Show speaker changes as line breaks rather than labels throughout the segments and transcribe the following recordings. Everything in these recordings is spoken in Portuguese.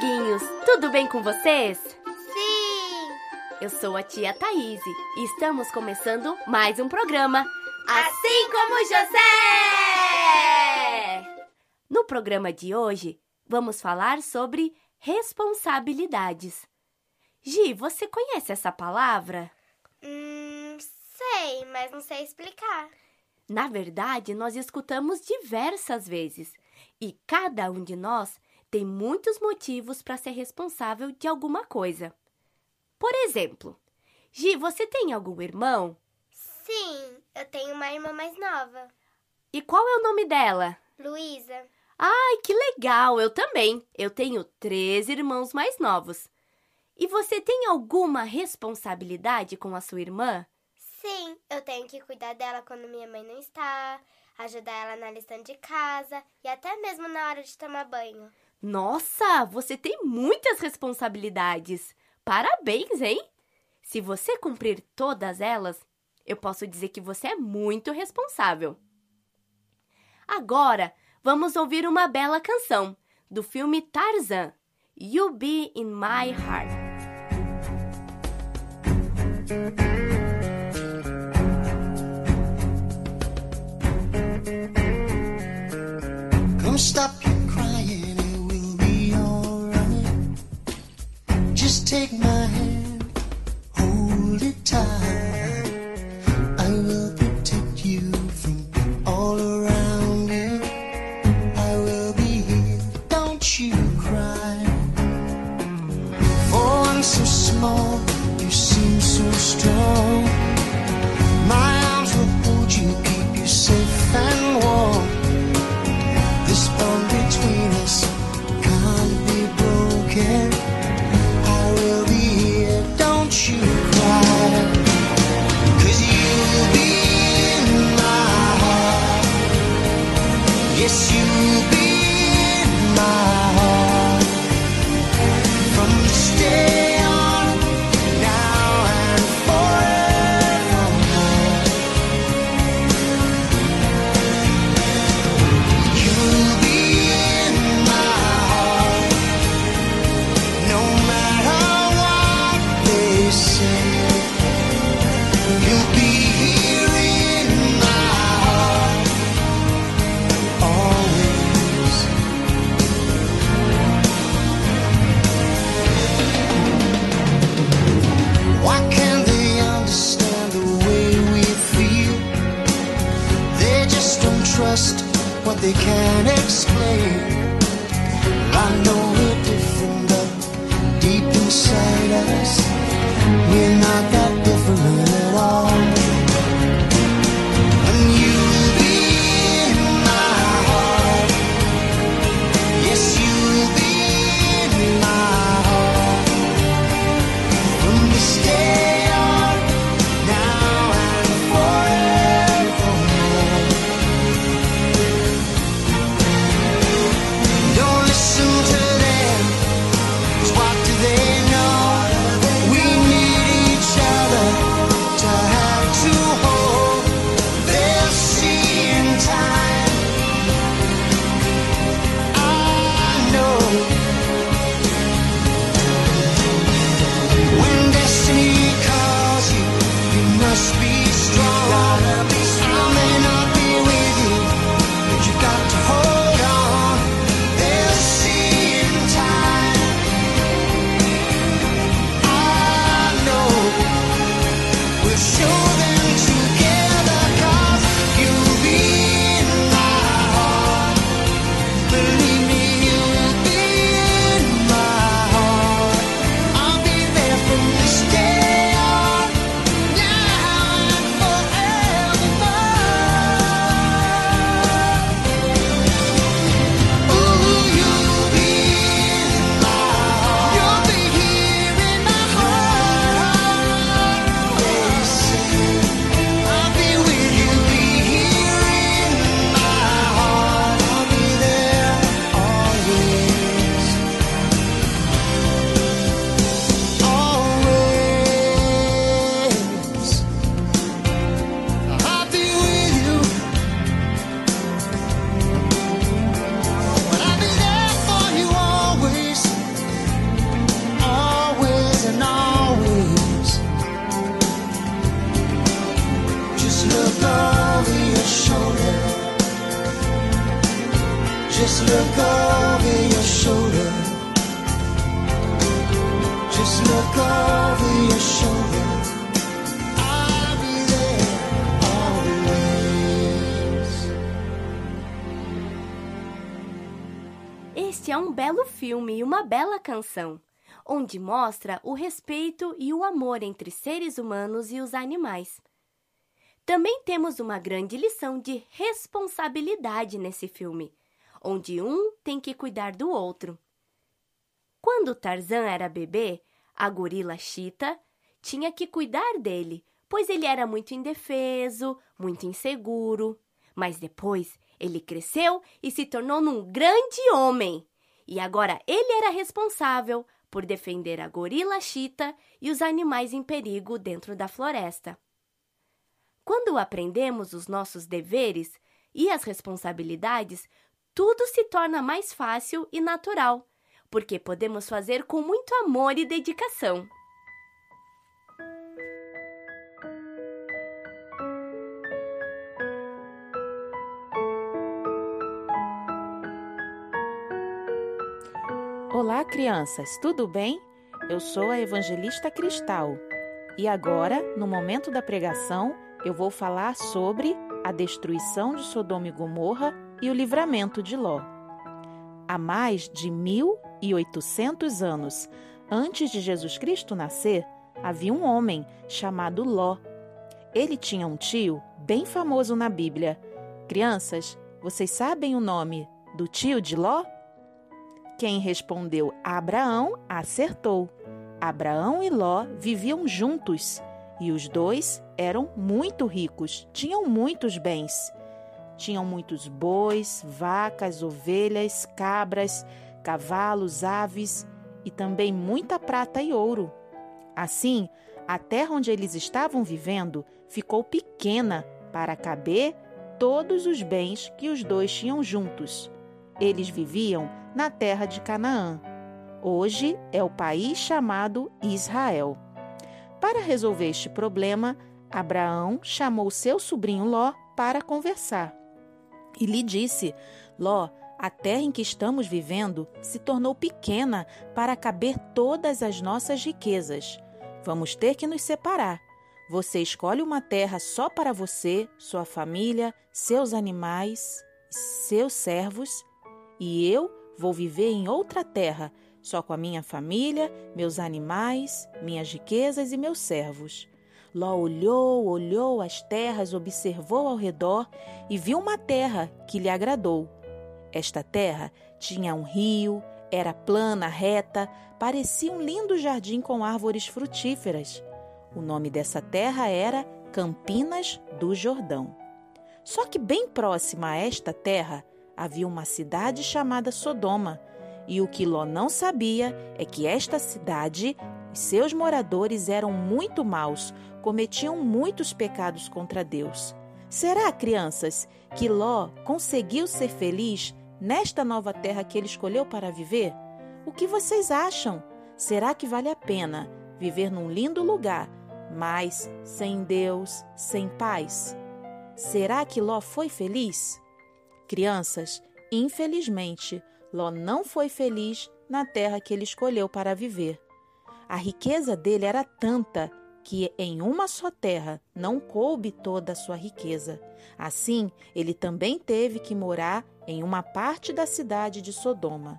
amiguinhos! Tudo bem com vocês?
Sim!
Eu sou a tia Thaís e estamos começando mais um programa
Assim como José!
No programa de hoje, vamos falar sobre responsabilidades. Gi, você conhece essa palavra?
Sei, mas não sei explicar.
Na verdade, nós escutamos diversas vezes e cada um de nós tem muitos motivos para ser responsável de alguma coisa. Por exemplo, Gi, você tem algum irmão?
Sim, eu tenho uma irmã mais nova.
E qual é o nome dela?
Luísa.
Ai, que legal! Eu também. Eu tenho 3 irmãos mais novos. E você tem alguma responsabilidade com a sua irmã?
Sim, eu tenho que cuidar dela quando minha mãe não está, ajudar ela na lição de casa e até mesmo na hora de tomar banho.
Nossa, você tem muitas responsabilidades. Parabéns, hein? Se você cumprir todas elas, eu posso dizer que você é muito responsável. Agora, vamos ouvir uma bela canção do filme Tarzan, You Be in My Heart.
Come stop your crying, it will be alright. Just take my hand, hold it tight. I will protect you from all around you. I will be here, don't you cry. For I'm so small, you seem so strong. My arms will hold you, keep you safe and warm. This bond between us can't be broken. I will be here, don't you cry. 'Cause you'll be in my heart. Yes, you'll be in my heart. From this day on, now and forevermore. You'll be in my heart, no matter what they say. You'll be here in my heart, always. Why can't they understand the way we feel? They just don't trust what they can't explain. I know we're different, but deep inside us, we're not that different at all. And you'll be in my heart. Yes, you'll be in my heart. From this day on, now and forevermore. Don't listen to them, 'cause what do they know? look over your shoulder. Just look over your shoulder. I'll be there always.
Este é um belo filme e uma bela canção, onde mostra o respeito e o amor entre seres humanos e os animais. Também temos uma grande lição de responsabilidade nesse filme, onde um tem que cuidar do outro. Quando Tarzan era bebê, a gorila Cheetah tinha que cuidar dele, pois ele era muito indefeso, muito inseguro. Mas depois ele cresceu e se tornou um grande homem. E agora ele era responsável por defender a gorila Cheetah e os animais em perigo dentro da floresta. Quando aprendemos os nossos deveres e as responsabilidades, tudo se torna mais fácil e natural, porque podemos fazer com muito amor e dedicação.
Olá, crianças, tudo bem? Eu sou a evangelista Cristal e agora, no momento da pregação, eu vou falar sobre a destruição de Sodoma e Gomorra e o livramento de Ló. Há mais de 1.800 anos, antes de Jesus Cristo nascer, havia um homem chamado Ló. Ele tinha um tio bem famoso na Bíblia. Crianças, vocês sabem o nome do tio de Ló? Quem respondeu Abraão acertou. Abraão e Ló viviam juntos e os dois eram muito ricos, tinham muitos bens. Tinham muitos bois, vacas, ovelhas, cabras, cavalos, aves e também muita prata e ouro. Assim, a terra onde eles estavam vivendo ficou pequena para caber todos os bens que os dois tinham juntos. Eles viviam na terra de Canaã. Hoje é o país chamado Israel. Para resolver este problema, Abraão chamou seu sobrinho Ló para conversar. E lhe disse: Ló, a terra em que estamos vivendo se tornou pequena para caber todas as nossas riquezas. Vamos ter que nos separar. Você escolhe uma terra só para você, sua família, seus animais, seus servos, e eu vou viver em outra terra, só com a minha família, meus animais, minhas riquezas e meus servos. Ló olhou as terras, observou ao redor e viu uma terra que lhe agradou. Esta terra tinha um rio, era plana, reta, parecia um lindo jardim com árvores frutíferas. O nome dessa terra era Campinas do Jordão. Só que bem próxima a esta terra havia uma cidade chamada Sodoma, e o que Ló não sabia é que esta cidade e seus moradores eram muito maus, cometiam muitos pecados contra Deus. Será, crianças, que Ló conseguiu ser feliz nesta nova terra que ele escolheu para viver? O que vocês acham? Será que vale a pena viver num lindo lugar, mas sem Deus, sem paz? Será que Ló foi feliz? Crianças, infelizmente, Ló não foi feliz na terra que ele escolheu para viver. A riqueza dele era tanta que em uma só terra não coube toda a sua riqueza. Assim, ele também teve que morar em uma parte da cidade de Sodoma.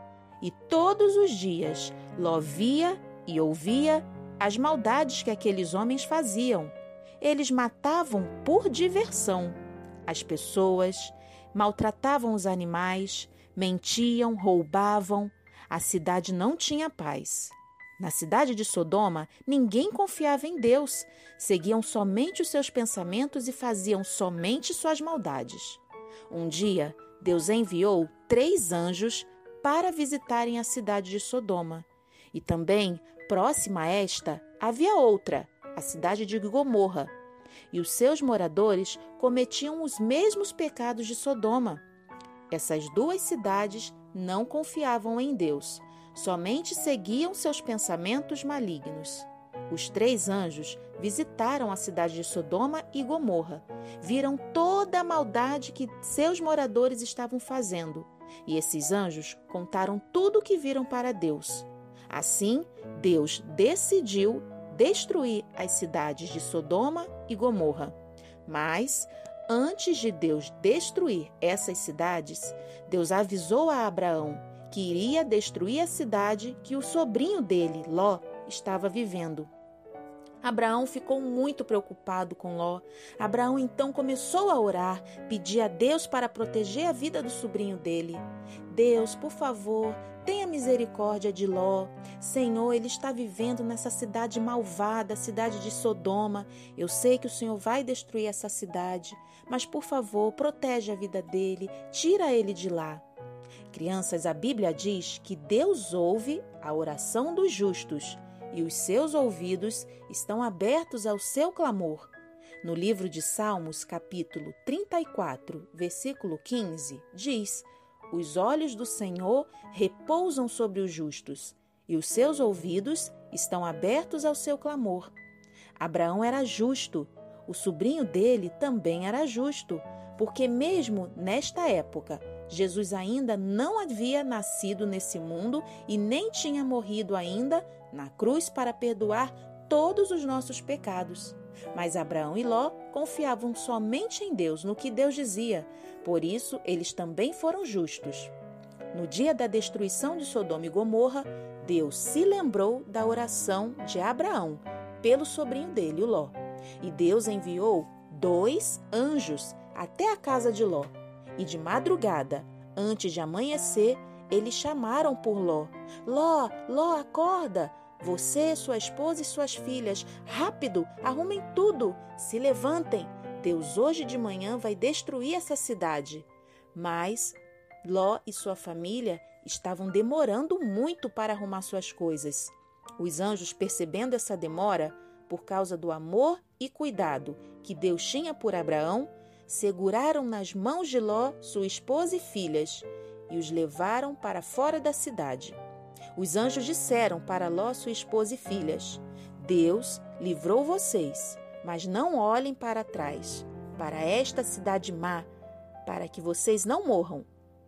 E todos os dias, Ló via e ouvia as maldades que aqueles homens faziam. Eles matavam por diversão as pessoas, maltratavam os animais, mentiam, roubavam. A cidade não tinha paz. Na cidade de Sodoma, ninguém confiava em Deus. Seguiam somente os seus pensamentos e faziam somente suas maldades. Um dia, Deus enviou 3 anjos para visitarem a cidade de Sodoma. E também, próxima a esta, havia outra, a cidade de Gomorra. E os seus moradores cometiam os mesmos pecados de Sodoma. Essas 2 cidades não confiavam em Deus, somente seguiam seus pensamentos malignos. Os 3 anjos visitaram a cidade de Sodoma e Gomorra, viram toda a maldade que seus moradores estavam fazendo E esses anjos contaram tudo o que viram para Deus. Assim, Deus decidiu destruir as cidades de Sodoma e Gomorra. Mas, antes de Deus destruir essas cidades, Deus avisou a Abraão que iria destruir a cidade que o sobrinho dele, Ló, estava vivendo. Abraão ficou muito preocupado com Ló. Abraão então começou a orar, pedir a Deus para proteger a vida do sobrinho dele. Deus, por favor, tenha misericórdia de Ló. Senhor, ele está vivendo nessa cidade malvada, a cidade de Sodoma. Eu sei que o Senhor vai destruir essa cidade, mas por favor, protege a vida dele, tira ele de lá. Crianças, a Bíblia diz que Deus ouve a oração dos justos e os seus ouvidos estão abertos ao seu clamor. No livro de Salmos, capítulo 34, versículo 15, diz: os olhos do Senhor repousam sobre os justos e os seus ouvidos estão abertos ao seu clamor. Abraão era justo, o sobrinho dele também era justo, porque mesmo nesta época, Jesus ainda não havia nascido nesse mundo e nem tinha morrido ainda na cruz para perdoar todos os nossos pecados. Mas Abraão e Ló confiavam somente em Deus, no que Deus dizia. Por isso, eles também foram justos. No dia da destruição de Sodoma e Gomorra, Deus se lembrou da oração de Abraão pelo sobrinho dele, o Ló. E Deus enviou 2 anjos até a casa de Ló. E de madrugada, antes de amanhecer, eles chamaram por Ló. Ló, Ló, acorda! Você, sua esposa e suas filhas, rápido, arrumem tudo, se levantem. Deus hoje de manhã vai destruir essa cidade. Mas Ló e sua família estavam demorando muito para arrumar suas coisas. Os anjos, percebendo essa demora, por causa do amor e cuidado que Deus tinha por Abraão, seguraram nas mãos de Ló sua esposa e filhas e os levaram para fora da cidade. Os anjos disseram para Ló, sua esposa e filhas: Deus livrou vocês, mas não olhem para trás, para esta cidade má, para que vocês não morram.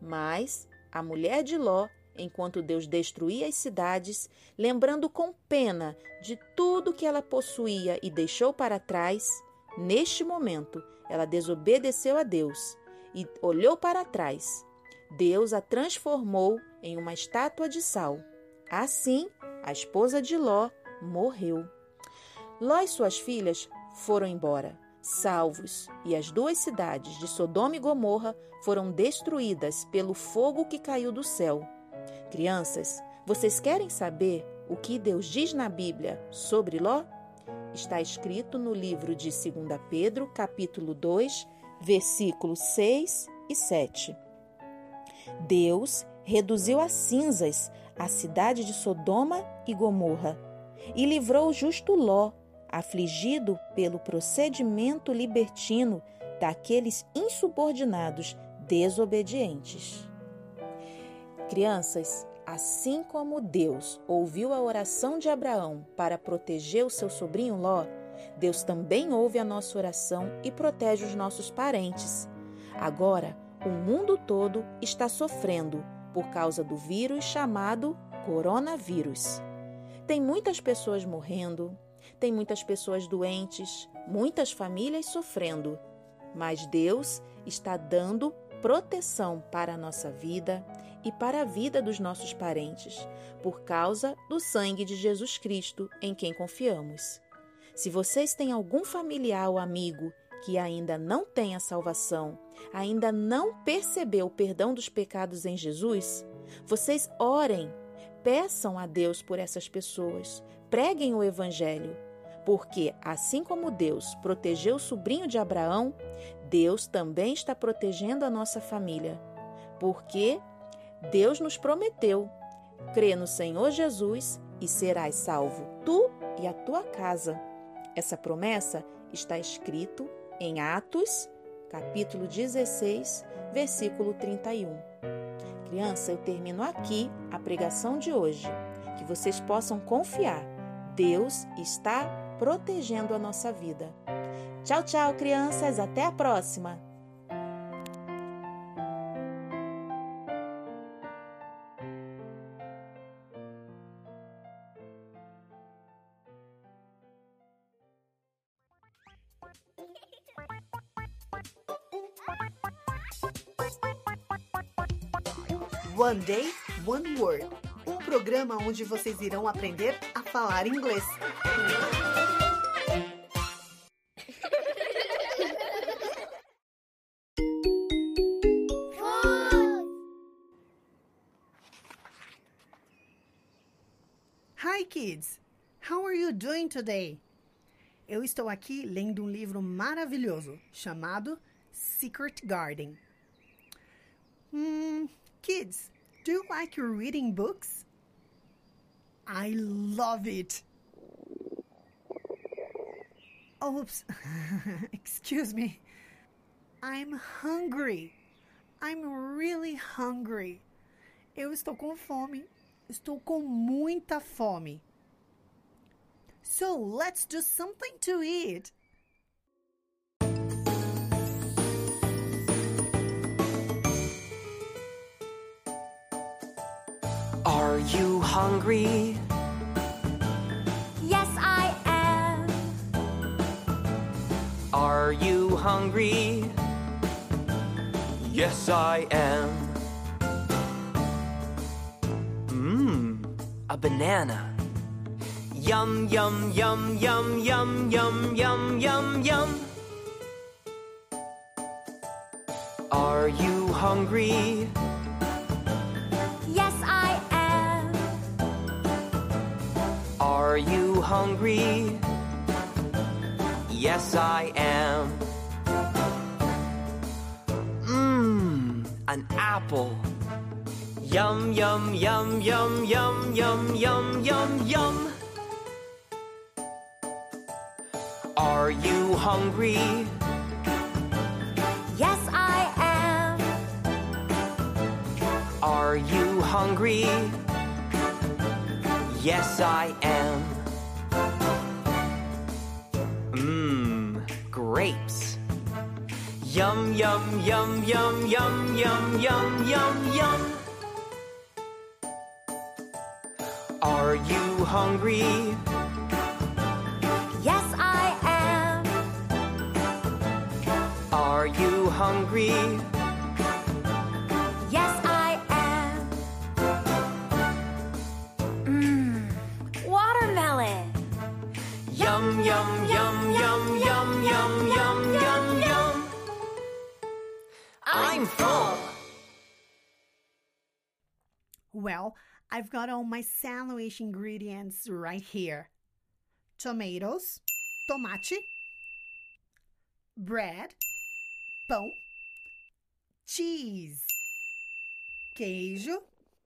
Mas a mulher de Ló, enquanto Deus destruía as cidades, lembrando com pena de tudo que ela possuía e deixou para trás, neste momento ela desobedeceu a Deus e olhou para trás. Deus a transformou em uma estátua de sal. Assim, a esposa de Ló morreu. Ló e suas filhas foram embora, salvos, e as 2 cidades de Sodoma e Gomorra foram destruídas pelo fogo que caiu do céu. Crianças, vocês querem saber o que Deus diz na Bíblia sobre Ló? Está escrito no livro de 2 Pedro, capítulo 2, versículos 6 e 7. Deus reduziu a cinzas a cidade de Sodoma e Gomorra e livrou o justo Ló, afligido pelo procedimento libertino daqueles insubordinados desobedientes. Crianças, assim como Deus ouviu a oração de Abraão para proteger o seu sobrinho Ló, Deus também ouve a nossa oração e protege os nossos parentes. Agora, o mundo todo está sofrendo por causa do vírus chamado coronavírus. Tem muitas pessoas morrendo, tem muitas pessoas doentes, muitas famílias sofrendo. Mas Deus está dando proteção para a nossa vida e para a vida dos nossos parentes, por causa do sangue de Jesus Cristo em quem confiamos. Se vocês têm algum familiar ou amigo que ainda não tem a salvação, ainda não percebeu o perdão dos pecados em Jesus, vocês orem, peçam a Deus por essas pessoas, preguem o Evangelho, porque assim como Deus protegeu o sobrinho de Abraão, Deus também está protegendo a nossa família, porque Deus nos prometeu: crê no Senhor Jesus e serás salvo, tu e a tua casa. Essa promessa está escrito em Atos, capítulo 16, versículo 31. Criança, eu termino aqui a pregação de hoje. Que vocês possam confiar. Deus está protegendo a nossa vida. Tchau, tchau, crianças. Até a próxima!
One Day, One Word. Um programa onde vocês irão aprender a falar inglês. Hi kids! How are you doing today? Eu estou aqui lendo um livro maravilhoso chamado Secret Garden. Kids, do you like reading books? I love it. Oops, excuse me. I'm hungry. I'm really hungry. Eu estou com fome. Estou com muita fome. So, let's do something to eat.
Are you hungry?
Yes, I am.
Are you hungry? Yes, I am. A banana. Yum, yum, yum, yum, yum, yum, yum, yum, yum. Are you hungry?
Yes, I am.
Are you hungry? Yes, I am. An apple. Yum, yum, yum, yum, yum, yum, yum, yum, yum. Are you hungry?
Yes, I am.
Are you hungry? Yes, I am. Grapes. Yum, yum, yum, yum, yum, yum, yum, yum, yum. Are you hungry?
Yes, I am.
Are you hungry?
Yes, I am. Watermelon.
Yum, yum, yum, yum, yum, yum, yum, yum, yum. I'm full.
Well, I've got all my sandwich ingredients right here. Tomatoes, tomate, bread, pão, cheese, queijo.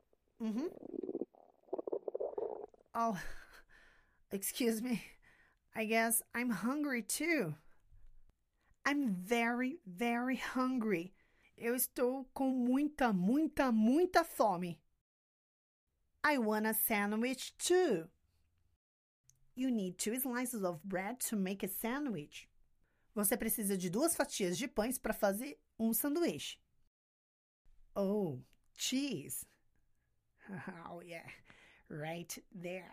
Oh, excuse me. I guess I'm hungry too. I'm very, very hungry. Eu estou com muita, muita, muita fome. I want a sandwich too. You need 2 slices of bread to make a sandwich. Você precisa de 2 fatias de pães para fazer um sanduíche. Oh, cheese. Oh, yeah. Right there.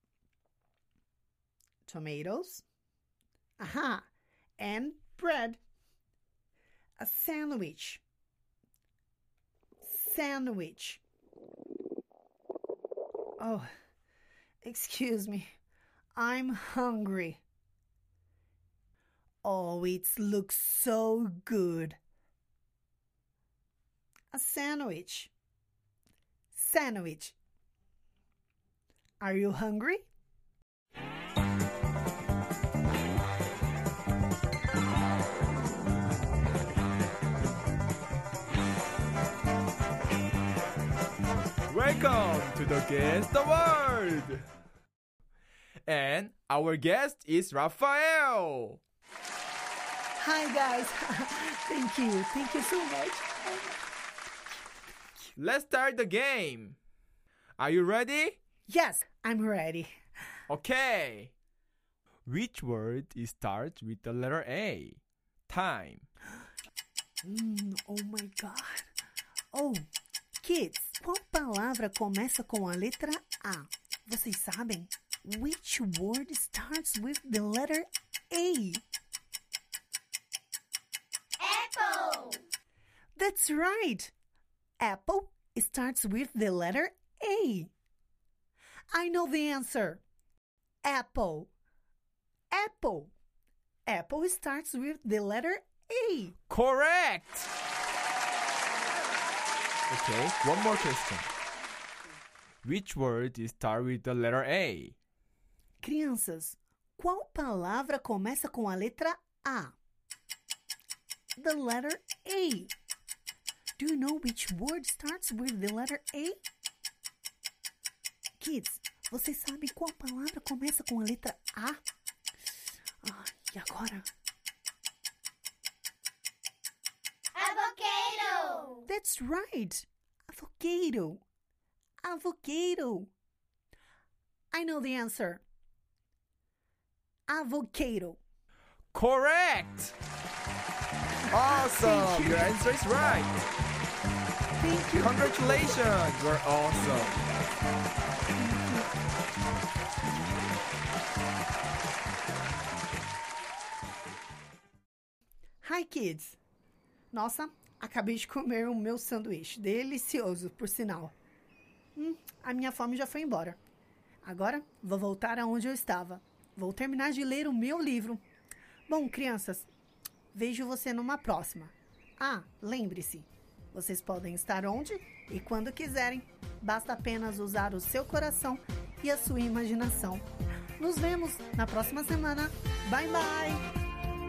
Tomatoes. Aha. And bread. A sandwich. Sandwich. Oh, excuse me. I'm hungry. Oh, it looks so good. A sandwich. Sandwich. Are you hungry?
Welcome to the Guest Award! And our guest is Rafael!
Hi guys! Thank you so much.
Let's start the game! Are you ready?
Yes, I'm ready.
Okay! Which word starts with the letter A? Time.
Oh my God! Oh, kids, qual palavra começa com a letra A? Vocês sabem? Which word starts with the letter A?
Apple.
That's right. Apple starts with the letter A. I know the answer. Apple. Apple. Apple starts with the letter A.
Correct! Okay, one more question. Which word starts with the letter A?
Crianças, qual palavra começa com a letra A? The letter A. Do you know which word starts with the letter A? Kids, vocês sabem qual palavra começa com a letra A? E agora?
Avocado!
That's right. Avocado. Avocado. I know the answer. Avocado.
Correct! Awesome! Your answer is right!
Thank you.
Congratulations! You're awesome!
Hi, kids! Nossa, acabei de comer o meu sanduíche. Delicioso, por sinal. A minha fome já foi embora. Agora, vou voltar aonde eu estava. Vou terminar de ler o meu livro. Bom, crianças, vejo você numa próxima. Lembre-se, vocês podem estar onde e quando quiserem. Basta apenas usar o seu coração e a sua imaginação. Nos vemos na próxima semana. Bye, bye!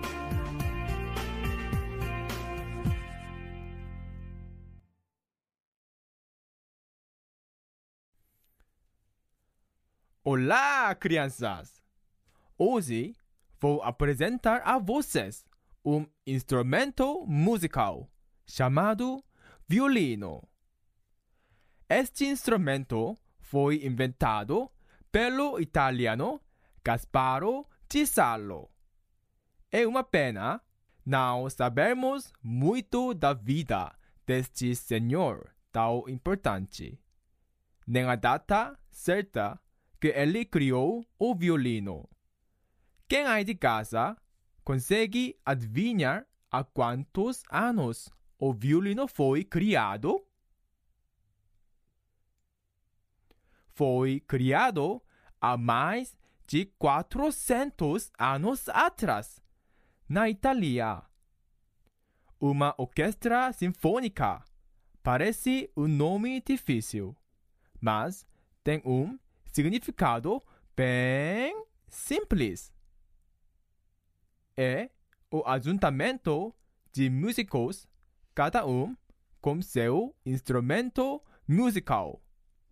Olá, crianças! Hoje vou apresentar a vocês instrumento musical chamado violino. Este instrumento foi inventado pelo italiano Gasparo di Sallo. É uma pena não sabermos muito da vida deste senhor tão importante, nem a data certa que ele criou o violino. Quem aí de casa consegue adivinhar há quantos anos o violino foi criado? Foi criado há mais de 400 anos atrás, na Itália. Uma orquestra sinfônica. Parece um nome difícil, mas tem significado bem simples. É o ajuntamento de músicos, cada com seu instrumento musical,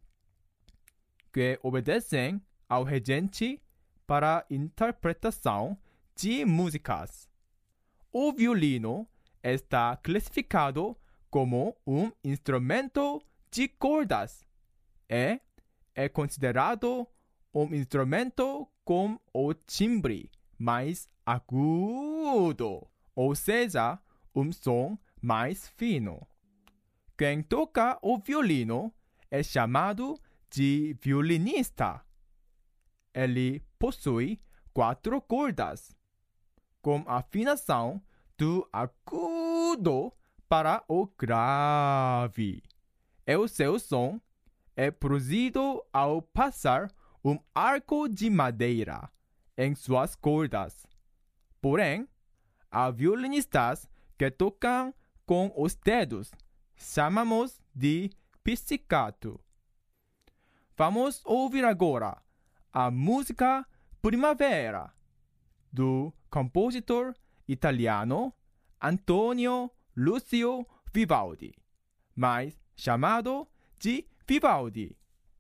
que obedecem ao regente para interpretação de músicas. O violino está classificado como instrumento de cordas e é considerado instrumento com o timbre mais agudo, ou seja, som mais fino. Quem toca o violino é chamado de violinista. Ele possui 4 cordas, com afinação do agudo para o grave. E o seu som é produzido ao passar arco de madeira em suas cordas. Porém, há violinistas que tocam com os dedos. Chamamos de pizzicato. Vamos ouvir agora a música Primavera, do compositor italiano Antonio Lucio Vivaldi, mais chamado de Vivaldi.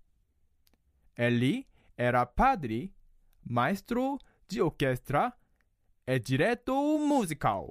Ele era padre, maestro de orquestra e diretor musical.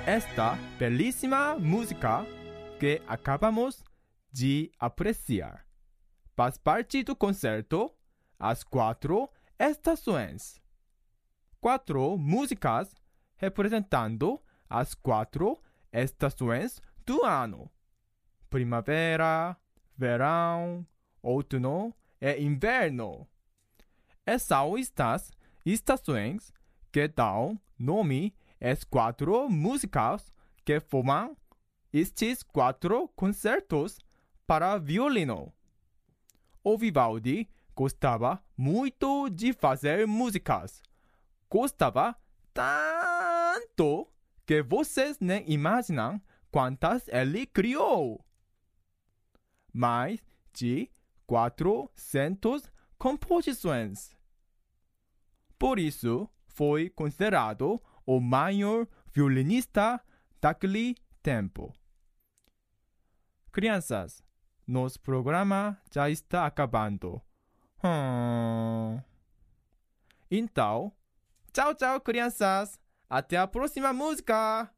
esta belíssima música que acabamos de apreciar faz parte do concerto As Quatro Estações. 4 músicas representando as 4 estações do ano: primavera, verão, outono e inverno. E são estas estações que dão nome às 4 músicas que formam estes 4 concertos para violino. O Vivaldi gostava muito de fazer músicas. Gostava tanto que vocês nem imaginam quantas ele criou. Mais de 400 composições. Por isso, foi considerado o maior violinista daquele tempo. Crianças, nosso programa já está acabando. Então, tchau, tchau, crianças. Até a próxima música.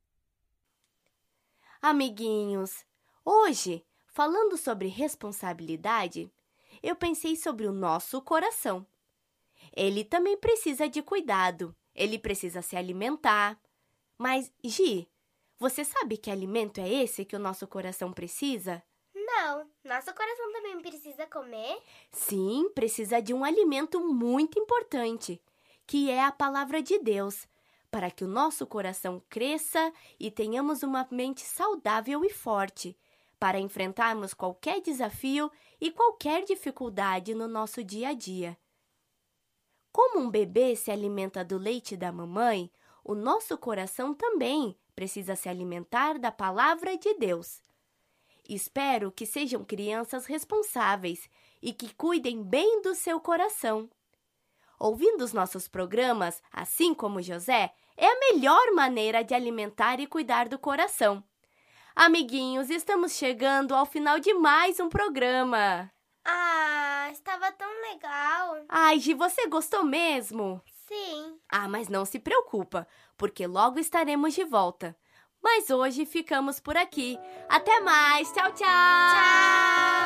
Amiguinhos, hoje, falando sobre responsabilidade, eu pensei sobre o nosso coração. Ele também precisa de cuidado, ele precisa se alimentar. Mas, Gi, você sabe que alimento é esse que o nosso coração precisa?
Não, nosso coração também precisa comer?
Sim, precisa de um alimento muito importante, que é a palavra de Deus, para que o nosso coração cresça e tenhamos uma mente saudável e forte, para enfrentarmos qualquer desafio e qualquer dificuldade no nosso dia a dia. Como um bebê se alimenta do leite da mamãe, o nosso coração também precisa se alimentar da palavra de Deus. Espero que sejam crianças responsáveis e que cuidem bem do seu coração. Ouvindo os nossos programas, assim como José, é a melhor maneira de alimentar e cuidar do coração. Amiguinhos, estamos chegando ao final de mais um programa.
Ah, estava tão legal.
Ai, Gi, você gostou mesmo?
Sim.
Ah, mas não se preocupa, porque logo estaremos de volta. Mas hoje ficamos por aqui. Até mais. Tchau, tchau.
Tchau.